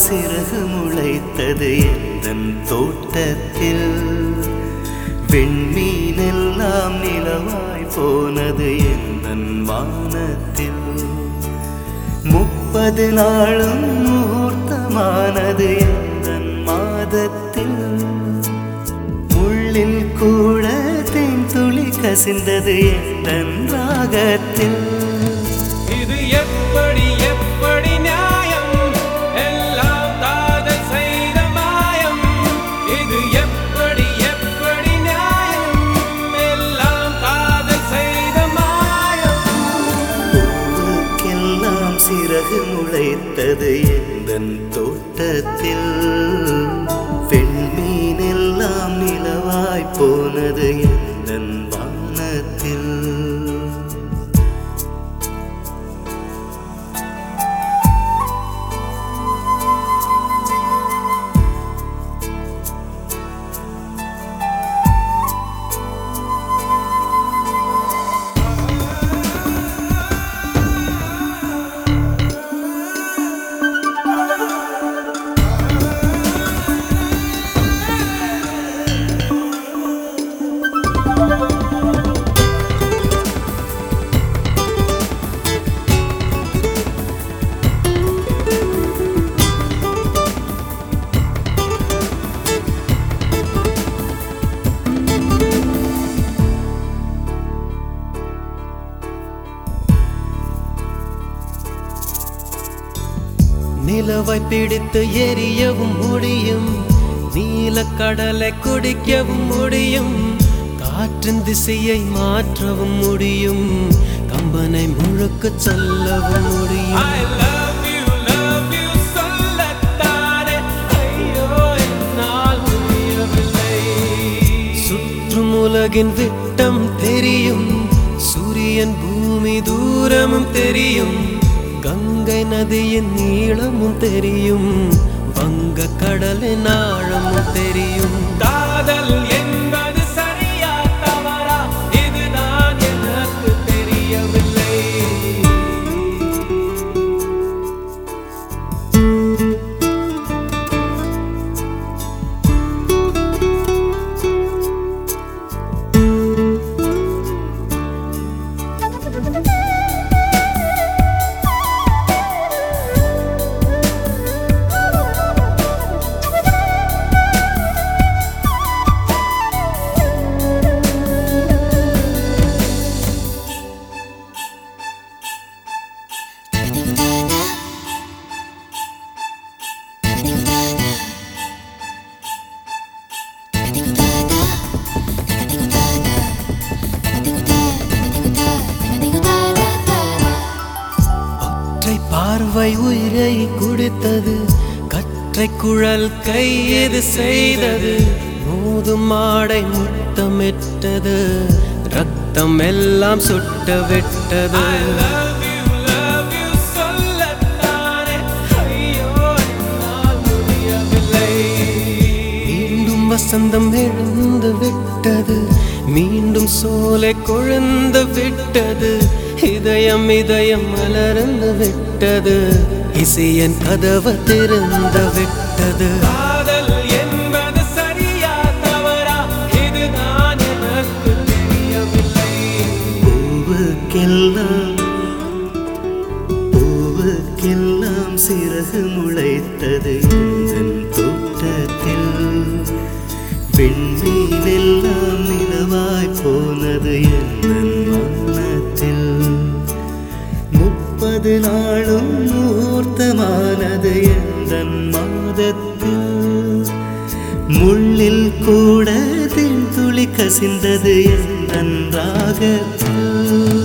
சிறகு முளைத்தது எந்தன் தோட்டத்தில். வெண்மீனெல்லாம் நிலவாய் போனது எந்தன் வானத்தில். 30 நாளும் முகூர்த்தமானது எந்தன் மாதத்தில். முள்ளில் கூட தேன் துளி கசிந்தது எந்தன் ராகத்தில். இது எப்படி எப்படி நியாயம்? எல்லாம் காதல் செய்த மாயம். இது எப்படி எப்படி நியாயம்? எல்லாம் காதல் செய்த மாயம். பூவுக்கெல்லாம் சிறகு முளைத்தது எந்தன் தோட்டத்தில். வெண்மீனெல்லாம் நிலவாய் போனது எந்தன் வானத்தில். நிலவை பிடித்து எரியவும் முடியும், நீலக்கடலை குடிக்கவும் முடியும், காற்றின் திசையை மாற்றவும் முடியும், கம்பனை முழுக்க சொல்லவும் முடியும். I love you சொல்லத்தானே ஐயோ என்னால் முடியவில்லை. சுற்றும் உலகின் விட்டம் தெரியும், சூரியன் பூமி தூரமும் தெரியும், கங்கை நதியின் நீளமும் தெரியும், வங்க கடலின் ஆழமும் தெரியும். காதல் என்பது சரியா தவறா, இதுதான் எனக்கு தெரியவில்லை. பார்வை உயிரை குடித்தது, கற்றை குழல் கையது செய்தது, மோதும் ஆடை முத்தமிட்டது, ரத்தம் எல்லாம் சுட்ட விட்டது. மீண்டும் வசந்தம் எழுந்து விட்டது, மீண்டும் சோலை கொழுந்து விட்டது, இதயம் இதயம் மலர்ந்து விட்டது, இசையன் கதவு திறந்து விட்டது. காதல் என்பது சரியா தவறா, இதுதான் எனக்கு தெரியவில்லை. பூவுக்கெல்லாம் சிறகு முளைத்தது எந்தன் தோட்டத்தில். வெண்மீனெல்லாம் நிலவாய் போனது எந்தன் வானத்தில். 30 நாளும் முகூர்த்தமானது எந்தன் மாதத்தில். முள்ளில் கூட தென் துளி கசிந்தது எந்தன் ராகத்தில்.